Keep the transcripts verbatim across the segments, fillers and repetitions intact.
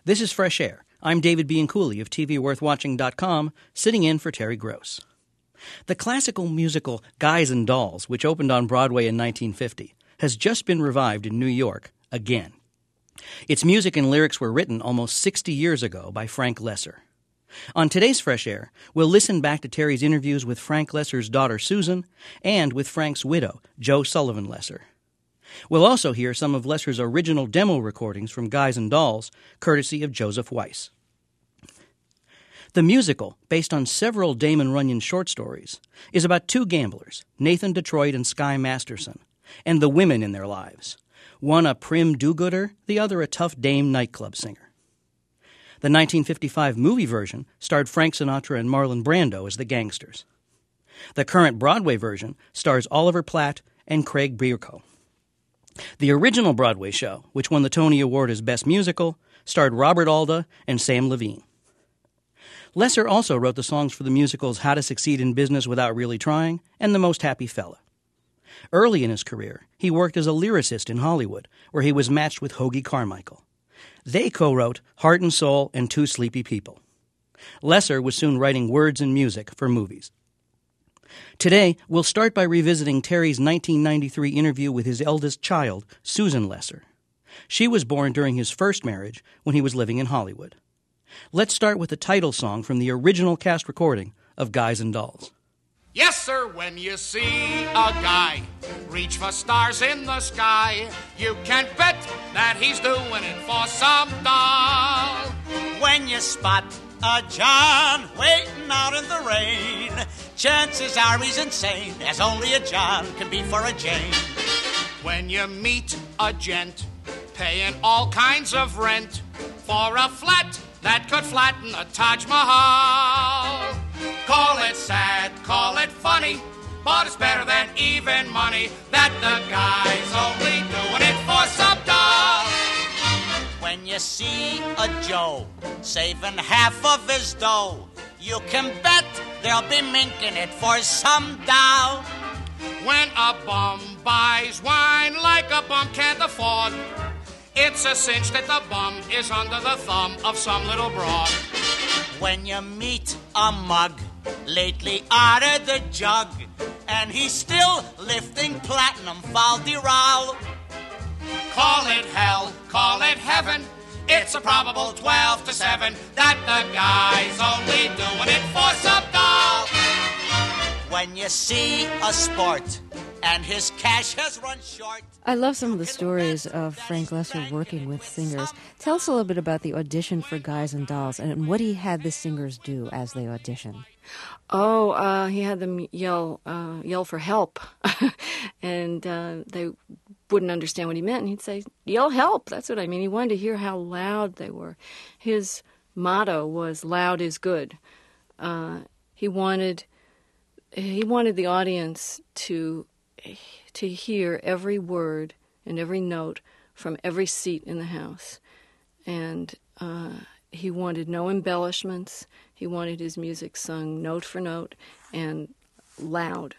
This is Fresh Air. I'm David Bianculli of T V Worth Watching dot com, sitting in for Terry Gross. The classical musical Guys and Dolls, which opened on Broadway in nineteen fifty, has just been revived in New York again. Its music and lyrics were written almost sixty years ago by Frank Loesser. On today's Fresh Air, we'll listen back to Terry's interviews with Frank Loesser's daughter Susan and with Frank's widow, Jo Sullivan Loesser. We'll also hear some of Loesser's original demo recordings from Guys and Dolls, courtesy of Joseph Weiss. The musical, based on several Damon Runyon short stories, is about two gamblers, Nathan Detroit and Sky Masterson, and the women in their lives, one a prim do-gooder, the other a tough dame nightclub singer. The nineteen fifty-five movie version starred Frank Sinatra and Marlon Brando as the gangsters. The current Broadway version stars Oliver Platt and Craig Bierko. The original Broadway show, which won the Tony Award as Best Musical, starred Robert Alda and Sam Levine. Loesser also wrote the songs for the musicals How to Succeed in Business Without Really Trying and The Most Happy Fella. Early in his career, he worked as a lyricist in Hollywood, where he was matched with Hoagy Carmichael. They co-wrote Heart and Soul and Two Sleepy People. Loesser was soon writing words and music for movies. Today, we'll start by revisiting Terry's nineteen ninety-three interview with his eldest child, Susan Loesser. She was born during his first marriage when he was living in Hollywood. Let's start with the title song from the original cast recording of Guys and Dolls. Yes, sir, when you see a guy reach for stars in the sky, you can bet that he's doing it for some doll. When you spot a John waiting out in the rain, chances are he's insane, as only a John can be for a Jane. When you meet a gent paying all kinds of rent for a flat that could flatten a Taj Mahal, call it sad, call it funny, but it's better than even money that the guy's only doing it for some doll. When you see a Joe saving half of his dough, you can bet they'll be minking it for some doll. When a bum buys wine like a bum can't afford, it's a cinch that the bum is under the thumb of some little broad. When you meet a mug lately out of the jug, and he's still lifting platinum fal-de-ral, call it hell, call it heaven, it's a probable twelve to seven that the guy's only doing it for some doll. When you see a sport and his cash has run short. I love some of the stories of Frank Loesser working with singers. Tell us a little bit about the audition for Guys and Dolls and what he had the singers do as they auditioned. Oh, uh, he had them yell uh, yell for help, and uh, they wouldn't understand what he meant. And he'd say, yell help, that's what I mean. He wanted to hear how loud they were. His motto was, loud is good. Uh, he wanted he wanted the audience to to hear every word and every note from every seat in the house. And uh, he wanted no embellishments. He wanted his music sung note for note and loud.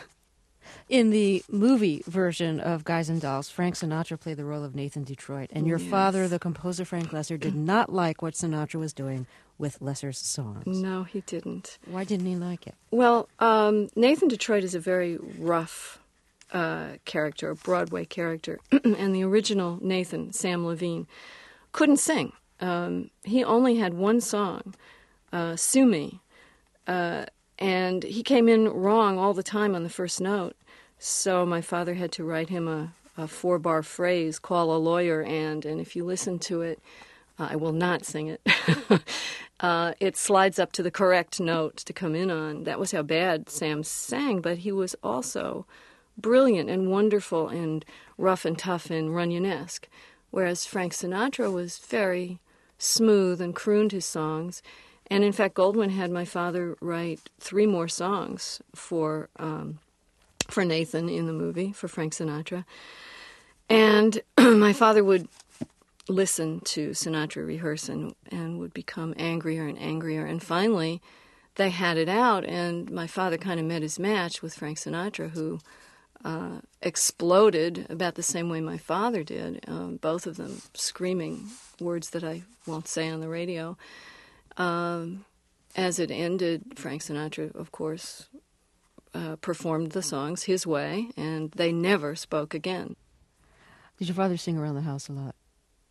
In the movie version of Guys and Dolls, Frank Sinatra played the role of Nathan Detroit, and your yes. father, the composer Frank Loesser, did not like what Sinatra was doing with Loesser's songs. No, he didn't. Why didn't he like it? Well, um, Nathan Detroit is a very rough uh, character, a Broadway character, and the original Nathan, Sam Levine, couldn't sing. Um, he only had one song, uh, Sue Me, uh, and he came in wrong all the time on the first note. So my father had to write him a, a four-bar phrase, call a lawyer, and, and if you listen to it, uh, I will not sing it, uh, it slides up to the correct note to come in on. That was how bad Sam sang, but he was also brilliant and wonderful and rough and tough and Runyon-esque, whereas Frank Sinatra was very smooth and crooned his songs. And in fact, Goldwyn had my father write three more songs for um, for Nathan in the movie, for Frank Sinatra. And my father would listen to Sinatra rehearse and, and would become angrier and angrier. And finally, they had it out, and my father kind of met his match with Frank Sinatra, who uh, exploded about the same way my father did, uh, both of them screaming words that I won't say on the radio. Um, as it ended, Frank Sinatra, of course, uh, performed the songs his way, and they never spoke again. Did your father sing around the house a lot?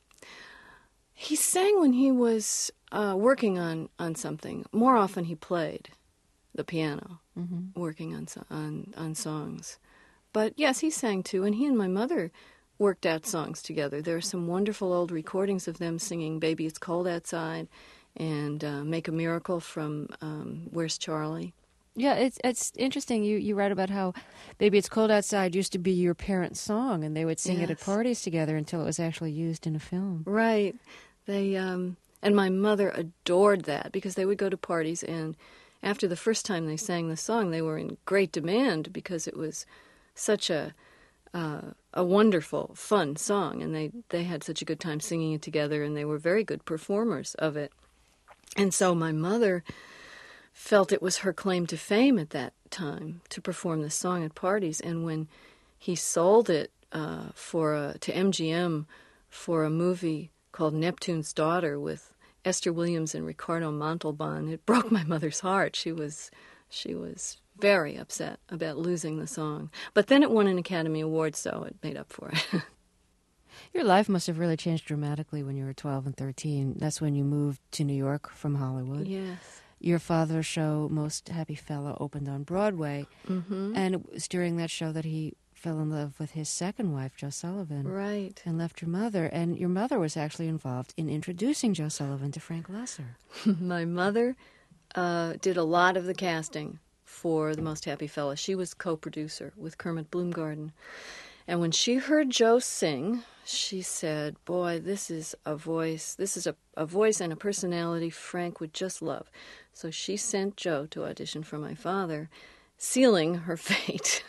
He sang when he was uh, working on, on something. More often he played the piano, mm-hmm. working on, on on songs. But yes, he sang too, and he and my mother worked out songs together. There are some wonderful old recordings of them singing Baby It's Cold Outside and uh, Make a Miracle from um, Where's Charlie? Yeah, it's it's interesting. You, you write about how Baby It's Cold Outside used to be your parents' song, and they would sing yes. it at parties together until it was actually used in a film. Right. They um, and my mother adored that because they would go to parties, and after the first time they sang the song, they were in great demand because it was such a uh, a wonderful, fun song, and they, they had such a good time singing it together, and they were very good performers of it. And so my mother felt it was her claim to fame at that time to perform this song at parties, and when he sold it uh, for a, to M G M for a movie called Neptune's Daughter with Esther Williams and Ricardo Montalban, it broke my mother's heart. She was she was very upset about losing the song. But then it won an Academy Award, so it made up for it. Your life must have really changed dramatically when you were twelve and thirteen. That's when you moved to New York from Hollywood. Yes. Your father's show, Most Happy Fella, opened on Broadway, Mm-hmm. and it was during that show that he fell in love with his second wife, Jo Sullivan. Right. And left your mother. And your mother was actually involved in introducing Jo Sullivan to Frank Loesser. My mother uh, did a lot of the casting for The Most Happy Fella. She was co-producer with Kermit Bloomgarden. And when she heard Joe sing, she said, boy, this is a voice, this is a, a voice and a personality Frank would just love. So she sent Joe to audition for my father, sealing her fate.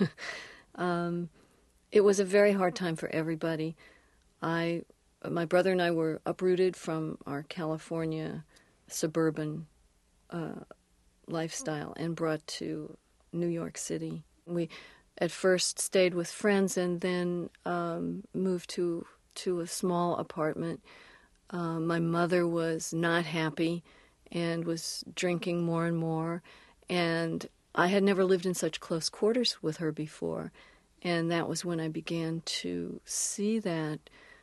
um, it was a very hard time for everybody. I, my brother and I were uprooted from our California suburban uh, lifestyle and brought to New York City. We at first stayed with friends and then um, moved to to a small apartment. Uh, my mother was not happy and was drinking more and more, and I had never lived in such close quarters with her before, and that was when I began to see that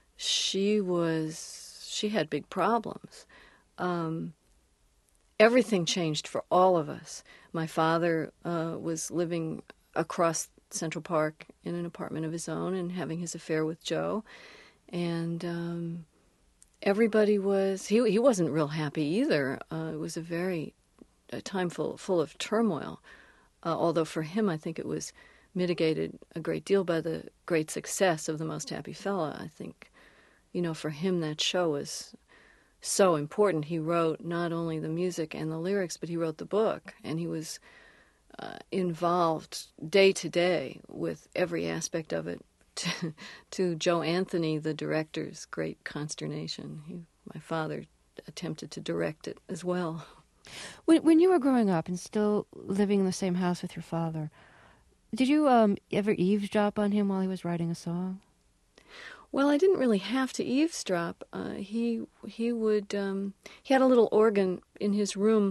she was she had big problems. Um, everything changed for all of us. My father uh, was living across Central Park in an apartment of his own and having his affair with Joe. And um, everybody was, he he wasn't real happy either. Uh, it was a very, a time full, full of turmoil. Uh, although for him, I think it was mitigated a great deal by the great success of The Most Happy Fella. I think, you know, for him that show was so important. He wrote not only the music and the lyrics, but he wrote the book. And he was Uh, involved day to day with every aspect of it, to, to Joe Anthony, the director's great consternation. He, my father attempted to direct it as well. When, when you were growing up and still living in the same house with your father, did you um, ever eavesdrop on him while he was writing a song? Well, I didn't really have to eavesdrop. Uh, he he would um, he had a little organ in his room.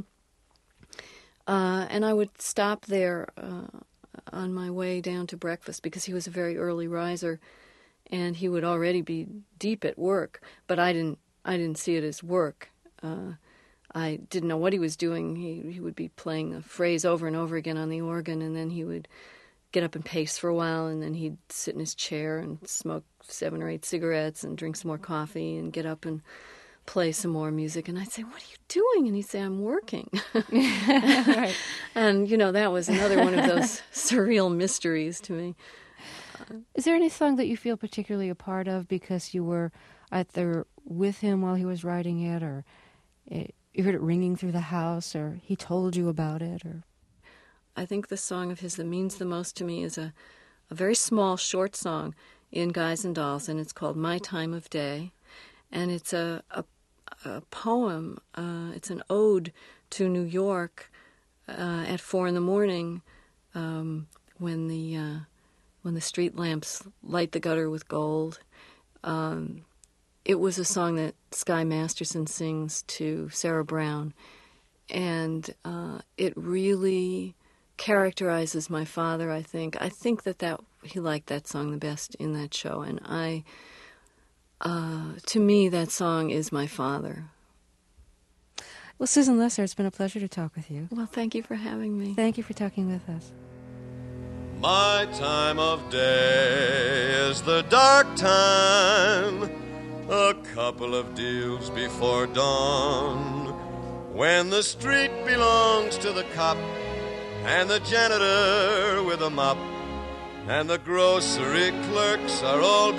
Uh, and I would stop there uh, on my way down to breakfast because he was a very early riser, and he would already be deep at work. But I didn't. I didn't see it as work. Uh, I didn't know what he was doing. He he would be playing a phrase over and over again on the organ, and then he would get up and pace for a while, and then he'd sit in his chair and smoke seven or eight cigarettes and drink some more coffee and get up and play some more music. And I'd say, what are you doing? And he'd say, I'm working. Right. And, you know, that was another one of those surreal mysteries to me. Is there any song that you feel particularly a part of because you were either with him while he was writing it, or it, you heard it ringing through the house, or he told you about it? Or I think the song of his that means the most to me is a, a very small, short song in Guys and Dolls, and it's called My Time of Day. And it's a, a, a poem. Uh, it's an ode to New York uh, at four in the morning um, when the uh, when the street lamps light the gutter with gold. Um, it was a song that Sky Masterson sings to Sarah Brown, and uh, it really characterizes my father, I think. I think that, that he liked that song the best in that show, and I, uh, to me, that song is my father. Well, Susan Lesser, it's been a pleasure to talk with you. Well, thank you for having me. Thank you for talking with us. My time of day is the dark time, a couple of deals before dawn, when the street belongs to the cop and the janitor with a mop, and the grocery clerks are all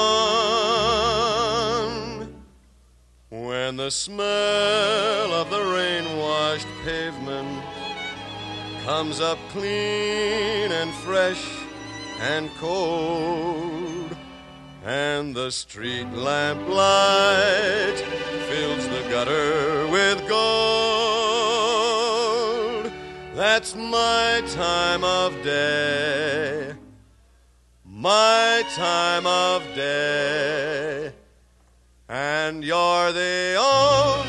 gone. When the smell of the rain-washed pavement comes up clean and fresh and cold, and the street lamp light fills the gutter with gold, that's my time of day, my time of day, and you're the only